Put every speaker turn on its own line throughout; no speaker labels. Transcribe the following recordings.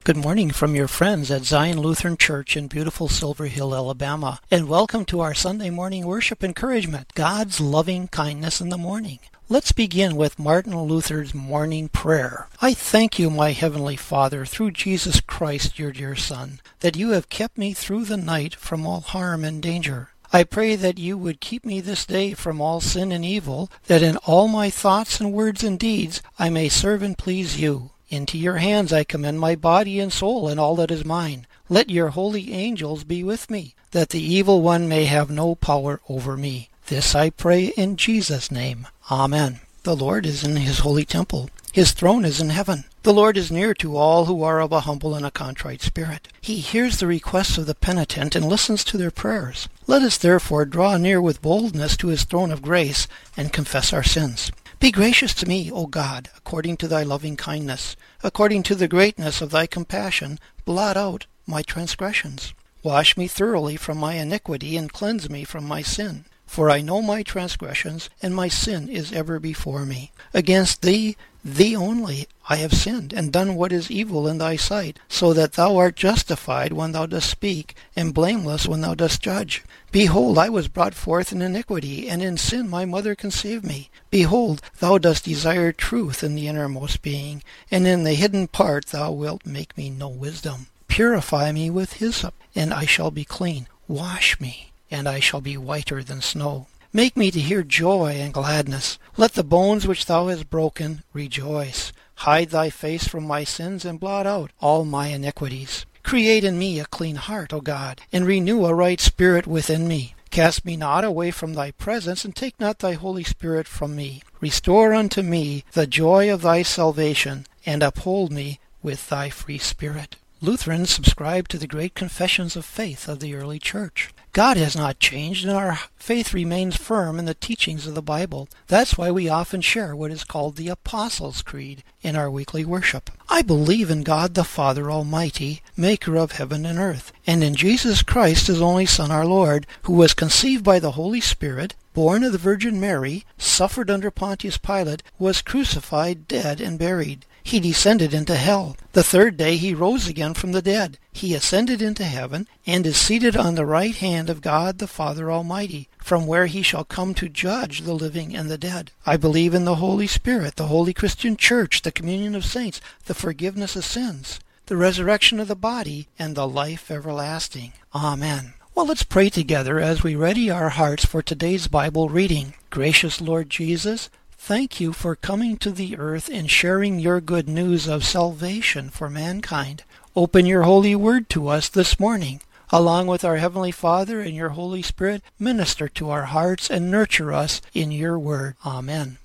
Good morning from your friends at Zion Lutheran Church in beautiful Silver Hill, Alabama, and welcome to our Sunday morning worship encouragement, God's loving kindness in the morning. Let's begin with Martin Luther's morning prayer. I thank you, my heavenly Father, through Jesus Christ, your dear Son, that you have kept me through the night from all harm and danger. I pray that you would keep me this day from all sin and evil, that in all my thoughts and words and deeds I may serve and please you. Into your hands I commend my body and soul and all that is mine. Let your holy angels be with me, that the evil one may have no power over me. This I pray in Jesus' name. Amen. The Lord is in his holy temple. His throne is in heaven. The Lord is near to all who are of a humble and a contrite spirit. He hears the requests of the penitent and listens to their prayers. Let us therefore draw near with boldness to his throne of grace and confess our sins. Be gracious to me, O God, according to thy loving kindness. According to the greatness of thy compassion, blot out my transgressions. Wash me thoroughly from my iniquity and cleanse me from my sin. For I know my transgressions, and my sin is ever before me. Against thee only, I have sinned, and done what is evil in thy sight, so that thou art justified when thou dost speak, and blameless when thou dost judge. Behold, I was brought forth in iniquity, and in sin my mother conceived me. Behold, thou dost desire truth in the innermost being, and in the hidden part thou wilt make me know wisdom. Purify me with hyssop, and I shall be clean. Wash me, and I shall be whiter than snow. Make me to hear joy and gladness. Let the bones which thou hast broken rejoice. Hide thy face from my sins, and blot out all my iniquities. Create in me a clean heart, O God, and renew a right spirit within me. Cast me not away from thy presence, and take not thy Holy Spirit from me. Restore unto me the joy of thy salvation, and uphold me with thy free spirit. Lutherans subscribe to the great confessions of faith of the early church. God has not changed, and our faith remains firm in the teachings of the Bible. That's why we often share what is called the Apostles' Creed in our weekly worship. I believe in God the Father Almighty, maker of heaven and earth, and in Jesus Christ, his only Son, our Lord, who was conceived by the Holy Spirit, born of the Virgin Mary, suffered under Pontius Pilate, was crucified, dead, and buried. He descended into hell. The third day he rose again from the dead. He ascended into heaven, and is seated on the right hand of God the Father Almighty, from where he shall come to judge the living and the dead. I believe in the Holy Spirit, the holy Christian Church, the communion of saints, the forgiveness of sins, the resurrection of the body, and the life everlasting. Amen. Well, let's pray together as we ready our hearts for today's Bible reading. Gracious Lord Jesus, thank you for coming to the earth and sharing your good news of salvation for mankind. Open your holy word to us this morning. Along with our Heavenly Father and your Holy Spirit, minister to our hearts and nurture us in your word. Amen.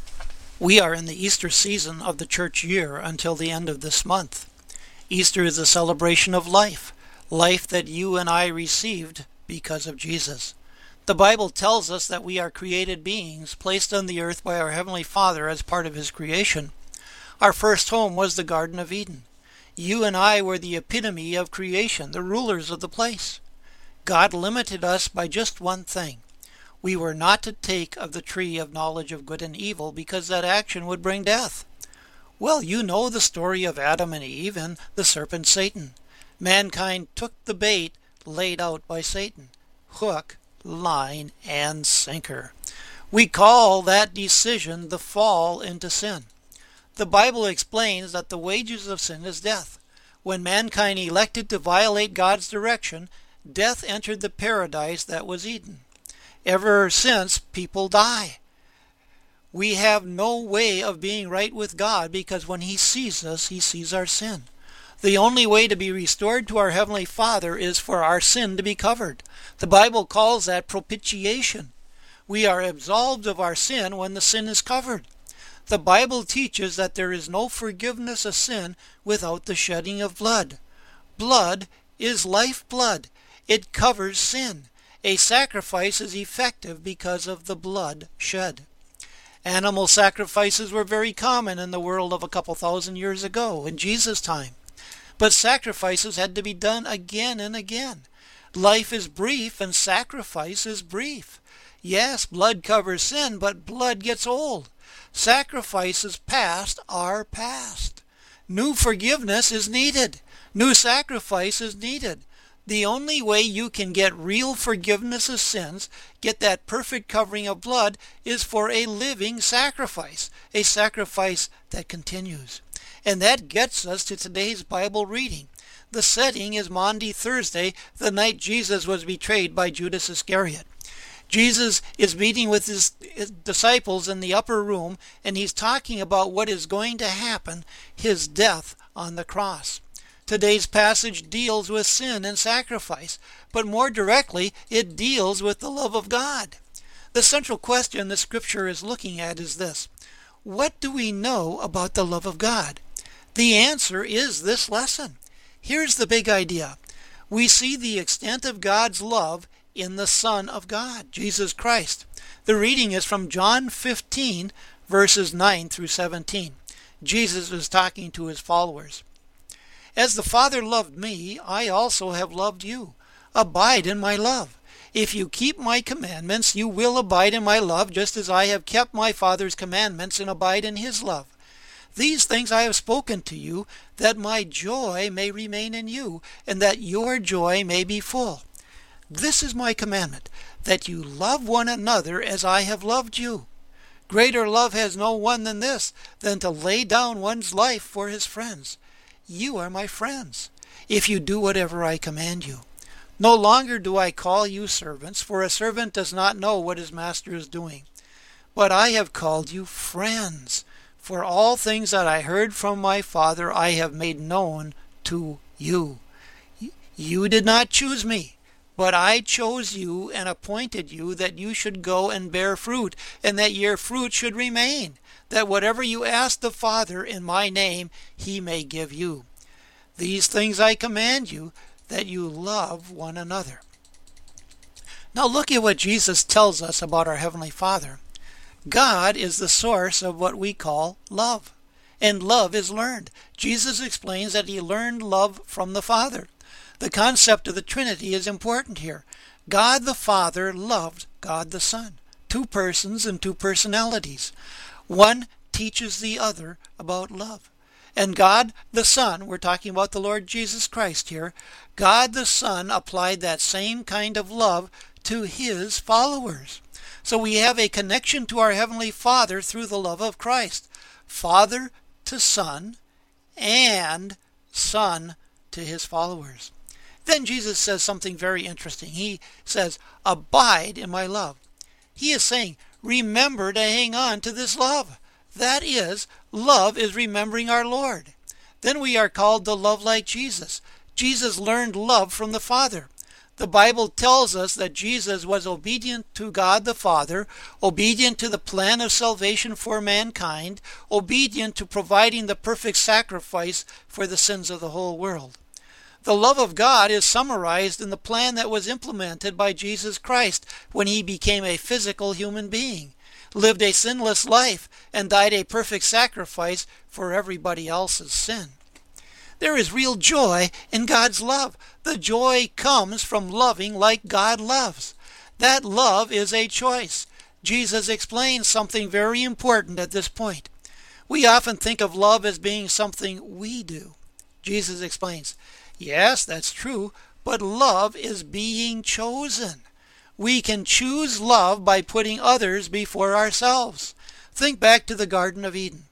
We are in the Easter season of the church year until the end of this month. Easter is a celebration of life that you and I received because of Jesus. The Bible tells us that we are created beings placed on the earth by our Heavenly Father as part of his creation. Our first home was the Garden of Eden. You and I were the epitome of creation, the rulers of the place. God limited us by just one thing. We were not to take of the tree of knowledge of good and evil because that action would bring death. Well, you know the story of Adam and Eve and the serpent Satan. Mankind took the bait laid out by Satan. Hook, line, and sinker. We call that decision the fall into sin. The Bible explains that the wages of sin is death. When mankind elected to violate God's direction, death entered the paradise that was Eden. Ever since, people die. We have no way of being right with God because when he sees us, he sees our sin. The only way to be restored to our Heavenly Father is for our sin to be covered. The Bible calls that propitiation. We are absolved of our sin when the sin is covered. The Bible teaches that there is no forgiveness of sin without the shedding of blood. Blood is life blood. It covers sin. A sacrifice is effective because of the blood shed. Animal sacrifices were very common in the world of a couple thousand years ago, in Jesus' time. But sacrifices had to be done again and again. Life is brief and sacrifice is brief. Yes, blood covers sin, but blood gets old. Sacrifices past are past. New forgiveness is needed. New sacrifice is needed. The only way you can get real forgiveness of sins, get that perfect covering of blood, is for a living sacrifice, a sacrifice that continues. And that gets us to today's Bible reading. The setting is Maundy Thursday, the night Jesus was betrayed by Judas Iscariot. Jesus is meeting with his disciples in the upper room, and he's talking about what is going to happen, his death on the cross. Today's passage deals with sin and sacrifice, but more directly, it deals with the love of God. The central question the scripture is looking at is this: what do we know about the love of God? The answer is this lesson. Here's the big idea. We see the extent of God's love in the Son of God, Jesus Christ. The reading is from John 15, verses 9 through 17. Jesus is talking to his followers. As the Father loved me, I also have loved you. Abide in my love. If you keep my commandments, you will abide in my love, just as I have kept my Father's commandments and abide in his love. These things I have spoken to you, that my joy may remain in you, and that your joy may be full. This is my commandment, that you love one another as I have loved you. Greater love has no one than this, than to lay down one's life for his friends. You are my friends, if you do whatever I command you. No longer do I call you servants, for a servant does not know what his master is doing. But I have called you friends, for all things that I heard from my Father I have made known to you. You did not choose me, but I chose you and appointed you that you should go and bear fruit, and that your fruit should remain, that whatever you ask the Father in my name, he may give you. These things I command you, that you love one another. Now look at what Jesus tells us about our Heavenly Father. God is the source of what we call love, and love is learned. Jesus explains that he learned love from the Father. The concept of the Trinity is important here. God the Father loved God the Son, two persons and two personalities. One teaches the other about love. And God the Son, we're talking about the Lord Jesus Christ here, God the Son applied that same kind of love to his followers. So we have a connection to our Heavenly Father through the love of Christ. Father to Son, and Son to his followers. Then Jesus says something very interesting. He says, abide in my love. He is saying, remember to hang on to this love. That is, love is remembering our Lord. Then we are called to love like Jesus. Jesus learned love from the Father. The Bible tells us that Jesus was obedient to God the Father, obedient to the plan of salvation for mankind, obedient to providing the perfect sacrifice for the sins of the whole world. The love of God is summarized in the plan that was implemented by Jesus Christ when he became a physical human being, lived a sinless life, and died a perfect sacrifice for everybody else's sin. There is real joy in God's love. The joy comes from loving like God loves. That love is a choice. Jesus explains something very important at this point. We often think of love as being something we do. Jesus explains, yes, that's true, but love is being chosen. We can choose love by putting others before ourselves. Think back to the Garden of Eden.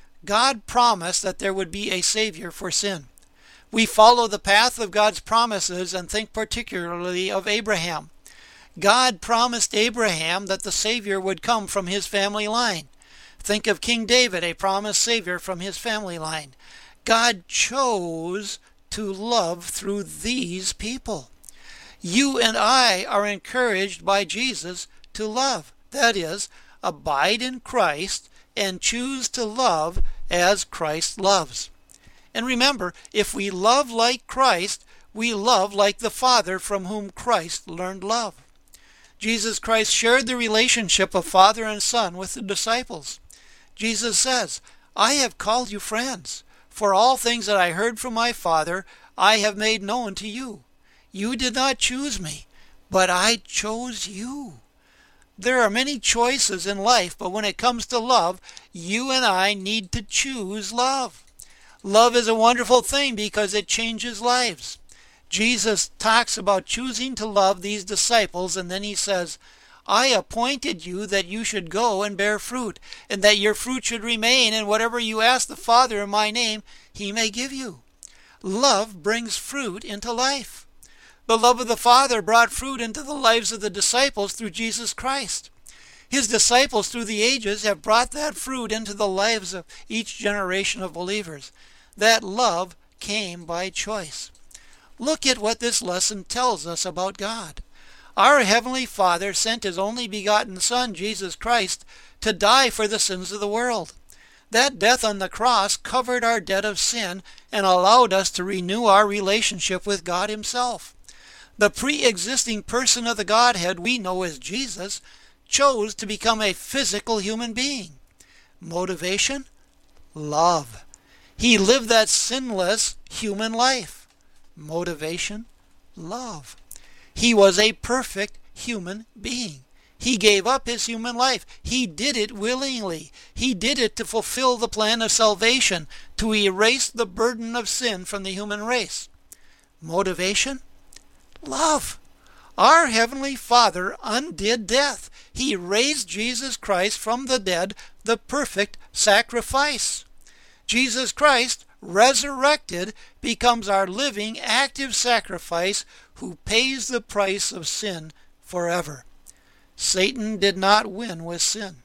God promised that there would be a Savior for sin. We follow the path of God's promises and think particularly of Abraham. God promised Abraham that the Savior would come from his family line. Think of King David, a promised Savior from his family line. God chose to love through these people. You and I are encouraged by Jesus to love. That is, abide in Christ and choose to love as Christ loves. And remember, if we love like Christ, we love like the Father from whom Christ learned love. Jesus Christ shared the relationship of Father and Son with the disciples. Jesus says, I have called you friends, for all things that I heard from my Father I have made known to you. You did not choose me, but I chose you. There are many choices in life, but when it comes to love, you and I need to choose love. Love is a wonderful thing because it changes lives. Jesus talks about choosing to love these disciples, and then he says, I appointed you that you should go and bear fruit, and that your fruit should remain, and whatever you ask the Father in my name, he may give you. Love brings fruit into life. The love of the Father brought fruit into the lives of the disciples through Jesus Christ. His disciples through the ages have brought that fruit into the lives of each generation of believers. That love came by choice. Look at what this lesson tells us about God. Our Heavenly Father sent His only begotten Son, Jesus Christ, to die for the sins of the world. That death on the cross covered our debt of sin and allowed us to renew our relationship with God Himself. The pre-existing person of the Godhead we know as Jesus chose to become a physical human being. Motivation? Love. He lived that sinless human life. Motivation? Love. He was a perfect human being. He gave up his human life. He did it willingly. He did it to fulfill the plan of salvation, to erase the burden of sin from the human race. Motivation? Love. Our Heavenly Father undid death. He raised Jesus Christ from the dead, the perfect sacrifice. Jesus Christ, resurrected, becomes our living, active sacrifice who pays the price of sin forever. Satan did not win with sin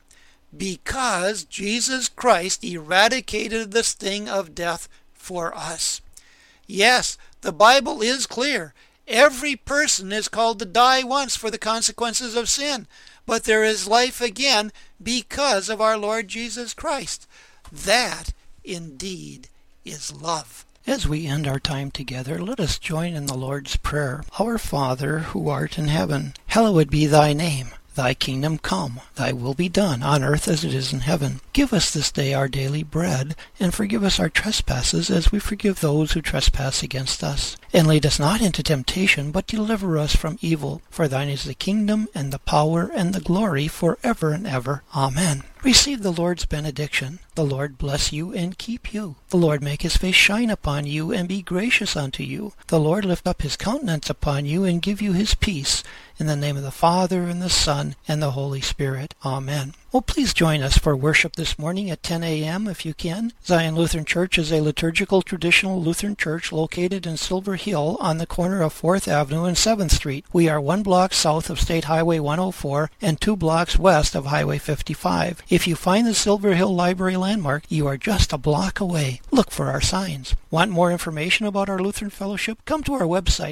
because Jesus Christ eradicated the sting of death for us. Yes, the Bible is clear. Every person is called to die once for the consequences of sin, but there is life again because of our Lord Jesus Christ. That indeed is love. As we end our time together, let us join in the Lord's Prayer. Our Father, who art in heaven, hallowed be thy name. Thy kingdom come, thy will be done, on earth as it is in heaven. Give us this day our daily bread, and forgive us our trespasses as we forgive those who trespass against us. And lead us not into temptation, but deliver us from evil. For thine is the kingdom, and the power, and the glory, forever and ever. Amen. Receive the Lord's benediction. The Lord bless you and keep you. The Lord make his face shine upon you and be gracious unto you. The Lord lift up his countenance upon you and give you his peace. In the name of the Father, and the Son, and the Holy Spirit. Amen. Well, please join us for worship this morning at 10 a.m. if you can. Zion Lutheran Church is a liturgical traditional Lutheran church located in Silver Hill on the corner of 4th Avenue and 7th Street. We are 1 block south of State Highway 104 and 2 blocks west of Highway 55. If you find the Silver Hill Library landmark, you are just a block away. Look for our signs. Want more information about our Lutheran Fellowship? Come to our website,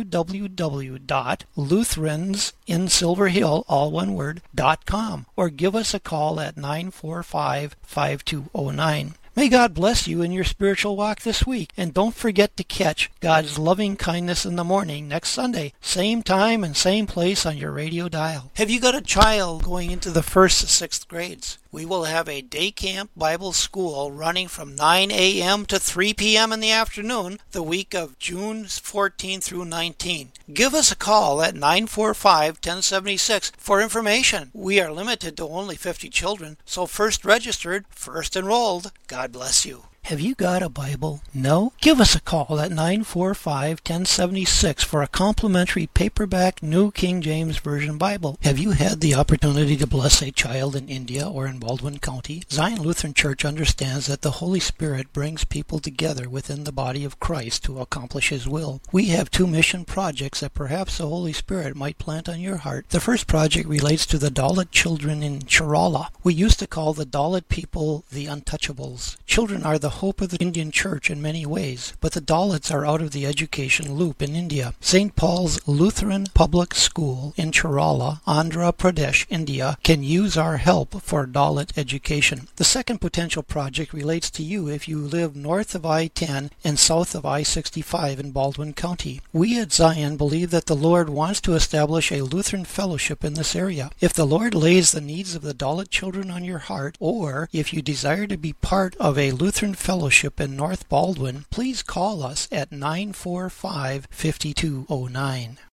www.lutheransinsilverhill, all one word, .com, or give us a call at 945-5209. May God bless you in your spiritual walk this week, and don't forget to catch God's loving kindness in the morning next Sunday, same time and same place on your radio dial. Have you got a child going into the 1st to 6th grades? We will have a day camp Bible school running from 9 a.m. to 3 p.m. in the afternoon the week of June 14 through 19. Give us a call at 945-1076 for information. We are limited to only 50 children, so first registered, first enrolled. God bless you. Have you got a Bible? No? Give us a call at 945-1076 for a complimentary paperback New King James Version Bible. Have you had the opportunity to bless a child in India or in Baldwin County? Zion Lutheran Church understands that the Holy Spirit brings people together within the body of Christ to accomplish His will. We have 2 mission projects that perhaps the Holy Spirit might plant on your heart. The first project relates to the Dalit children in Kerala. We used to call the Dalit people the untouchables. Children are the hope of the Indian church in many ways, but the Dalits are out of the education loop in India. St. Paul's Lutheran Public School in Kerala, Andhra Pradesh, India, can use our help for Dalit education. The second potential project relates to you if you live north of I-10 and south of I-65 in Baldwin County. We at Zion believe that the Lord wants to establish a Lutheran fellowship in this area. If the Lord lays the needs of the Dalit children on your heart, or if you desire to be part of a Lutheran fellowship in North Baldwin, please call us at 945-5209.